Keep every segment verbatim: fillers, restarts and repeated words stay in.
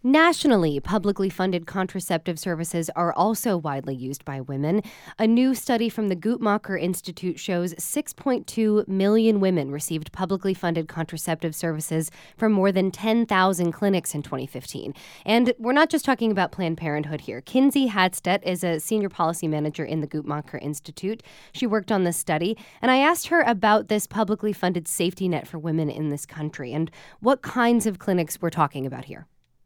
Nationally, publicly funded contraceptive services are also widely used by women. A new study from the Guttmacher Institute shows six point two million women received publicly funded contraceptive services from more than ten thousand clinics in twenty fifteen. And we're not just talking about Planned Parenthood here. Kinsey Hadstedt is a senior policy manager in the Guttmacher Institute. She worked on this study, and I asked her about this publicly funded safety net for women in this country and what kinds of clinics we're talking about here.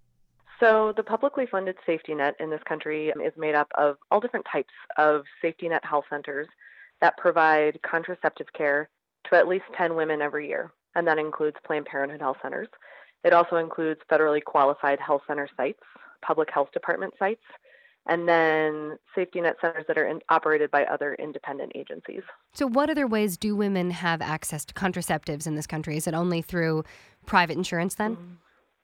So the publicly funded safety net in this country is made up of all different types of safety net health centers that provide contraceptive care to at least ten women every year, and that includes Planned Parenthood health centers. It also includes federally qualified health center sites, public health department sites, and then safety net centers that are in, operated by other independent agencies. So what other ways do women have access to contraceptives in this country? Is it only through private insurance then? Mm-hmm.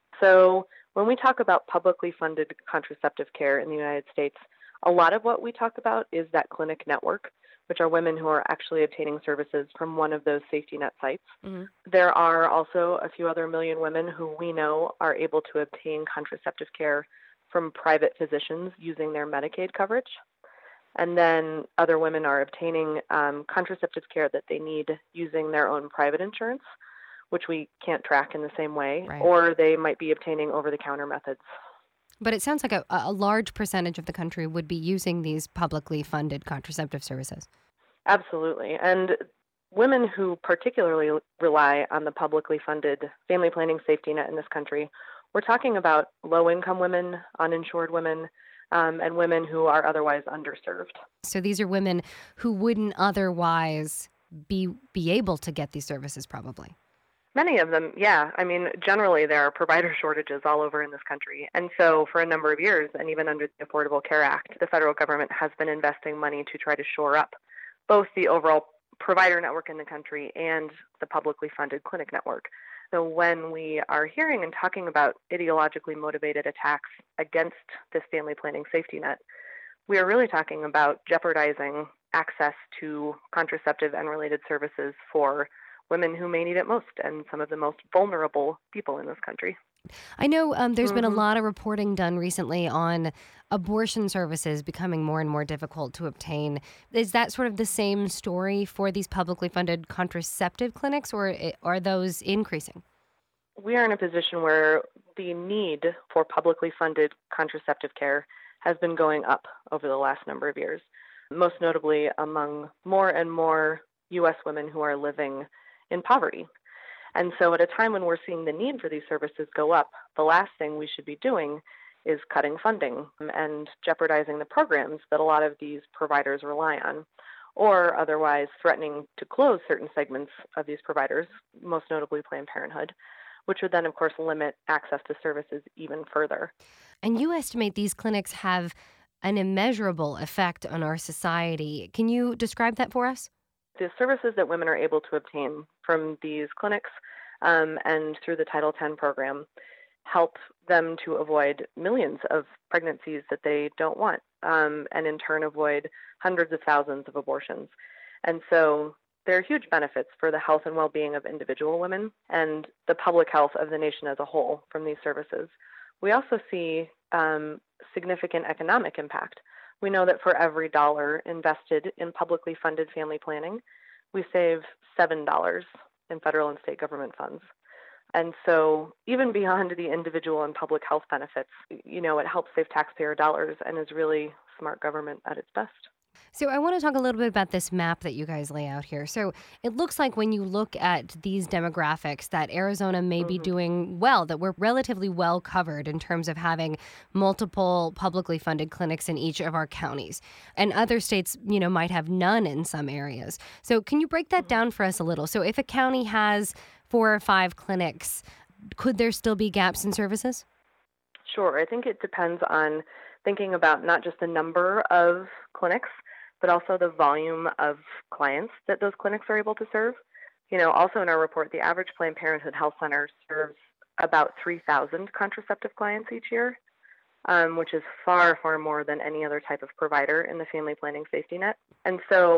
So when we talk about publicly funded contraceptive care in the United States, a lot of what we talk about is that clinic network, which are women who are actually obtaining services from one of those safety net sites. Mm-hmm. There are also a few other million women who we know are able to obtain contraceptive care from private physicians using their Medicaid coverage. And then other women are obtaining um, contraceptive care that they need using their own private insurance, which we can't track in the same way, right. Or they might be obtaining over-the-counter methods. But it sounds like a, a large percentage of the country would be using these publicly funded contraceptive services. Absolutely. And women who particularly rely on the publicly funded family planning safety net in this country, we're talking about low-income women, uninsured women, um, and women who are otherwise underserved. So these are women who wouldn't otherwise be be able to get these services probably. Many of them, yeah. I mean, generally there are provider shortages all over in this country. And so for a number of years, and even under the Affordable Care Act, the federal government has been investing money to try to shore up both the overall provider network in the country and the publicly funded clinic network. So when we are hearing and talking about ideologically motivated attacks against this family planning safety net, we are really talking about jeopardizing access to contraceptive and related services for women who may need it most and some of the most vulnerable people in this country. I know um, there's mm-hmm. been a lot of reporting done recently on abortion services becoming more and more difficult to obtain. Is that sort of the same story for these publicly funded contraceptive clinics, or are those increasing? We are in a position where the need for publicly funded contraceptive care has been going up over the last number of years, most notably among more and more U S women who are living in poverty. And so at a time when we're seeing the need for these services go up, the last thing we should be doing is cutting funding and jeopardizing the programs that a lot of these providers rely on, or otherwise threatening to close certain segments of these providers, most notably Planned Parenthood, which would then, of course, limit access to services even further. And you estimate these clinics have an immeasurable effect on our society. Can you describe that for us? The services that women are able to obtain from these clinics um, and through the Title ten program help them to avoid millions of pregnancies that they don't want, um, and in turn avoid hundreds of thousands of abortions. And so there are huge benefits for the health and well-being of individual women and the public health of the nation as a whole from these services. We also see um, significant economic impact. We know that for every dollar invested in publicly funded family planning, we save seven dollars in federal and state government funds. And so even beyond the individual and public health benefits, you know, it helps save taxpayer dollars and is really smart government at its best. So I want to talk a little bit about this map that you guys lay out here. So it looks like when you look at these demographics that Arizona may mm-hmm. be doing well, that we're relatively well covered in terms of having multiple publicly funded clinics in each of our counties. And other states, you know, might have none in some areas. So can you break that mm-hmm. down for us a little? So if a county has four or five clinics, could there still be gaps in services? Sure. I think it depends on thinking about not just the number of clinics, but also the volume of clients that those clinics are able to serve. You know, also in our report, the average Planned Parenthood health center serves about three thousand contraceptive clients each year, um, which is far, far more than any other type of provider in the family planning safety net. And so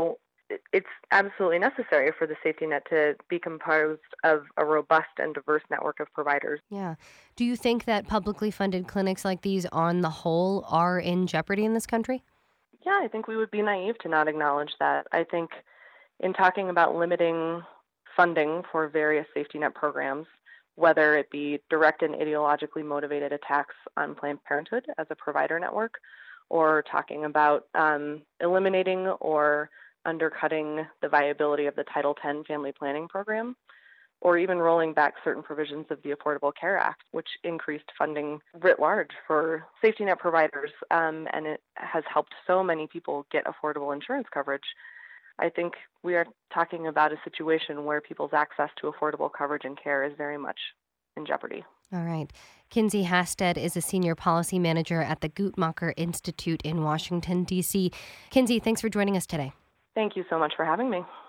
it's absolutely necessary for the safety net to be composed of a robust and diverse network of providers. Yeah. Do you think that publicly funded clinics like these, on the whole, are in jeopardy in this country? Yeah, I think we would be naive to not acknowledge that. I think in talking about limiting funding for various safety net programs, whether it be direct and ideologically motivated attacks on Planned Parenthood as a provider network, or talking about um, eliminating or undercutting the viability of the Title ten family planning program, or even rolling back certain provisions of the Affordable Care Act, which increased funding writ large for safety net providers, um, and it has helped so many people get affordable insurance coverage. I think we are talking about a situation where people's access to affordable coverage and care is very much in jeopardy. All right. Kinsey Hasted is a senior policy manager at the Guttmacher Institute in Washington, D C. Kinsey, thanks for joining us today. Thank you so much for having me.